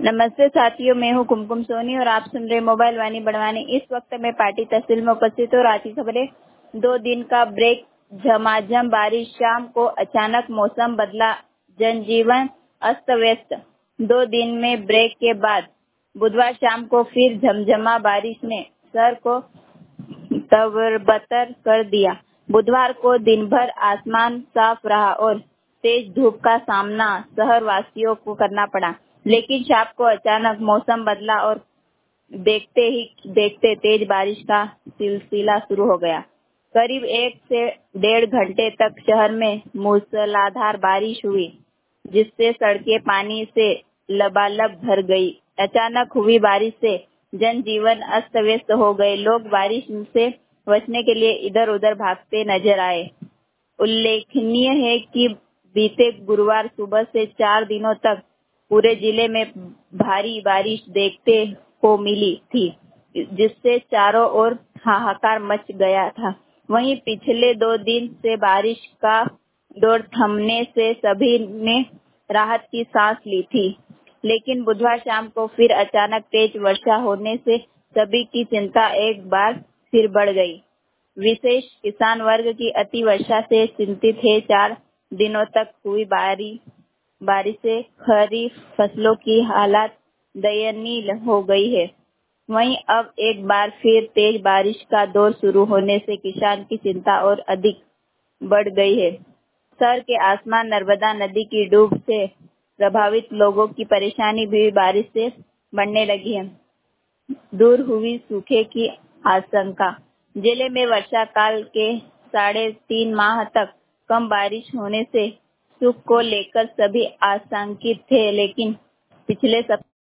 नमस्ते साथियों, मैं हूं कुमकुम सोनी और आप सुन रहे मोबाइल वाणी बड़वानी। इस वक्त मैं पार्टी तहसील में उपस्थित हूँ। आज की खबरें। 2 दिन का ब्रेक, झमाझम बारिश, शाम को अचानक मौसम बदला, जनजीवन अस्त व्यस्त। 2 दिन में ब्रेक के बाद बुधवार शाम को फिर झमझमा बारिश ने शहर को तरबतर कर दिया। बुधवार को दिन भर आसमान साफ रहा और तेज धूप का सामना शहर वासियों को करना पड़ा, लेकिन शाम को अचानक मौसम बदला और देखते ही देखते तेज बारिश का सिलसिला शुरू हो गया। करीब 1 से 1.5 घंटे तक शहर में मूसलाधार बारिश हुई, जिससे सड़कें पानी से लबालब भर गई। अचानक हुई बारिश से जनजीवन अस्त व्यस्त हो गए। लोग बारिश से बचने के लिए इधर उधर भागते नजर आए। उल्लेखनीय है कि बीते गुरुवार सुबह से 4 दिनों तक पूरे जिले में भारी बारिश देखते को मिली थी, जिससे चारों ओर हाहाकार मच गया था। वहीं पिछले 2 दिन से बारिश का दौर थमने से सभी ने राहत की सांस ली थी, लेकिन बुधवार शाम को फिर अचानक तेज वर्षा होने से सभी की चिंता एक बार फिर बढ़ गई। विशेष किसान वर्ग की अति वर्षा से चिंतित है। 4 दिनों तक हुई बारिश से खरीफ फसलों की हालत दयनीय हो गई है। वहीं अब एक बार फिर तेज बारिश का दौर शुरू होने से किसान की चिंता और अधिक बढ़ गई है। शहर के आसमान नर्मदा नदी की डूब से प्रभावित लोगों की परेशानी भी बारिश से बढ़ने लगी है। दूर हुई सूखे की आशंका। जिले में वर्षा काल के 3.5 माह तक कम बारिश होने से सूख को लेकर सभी आशंकित थे, लेकिन पिछले सप्ताह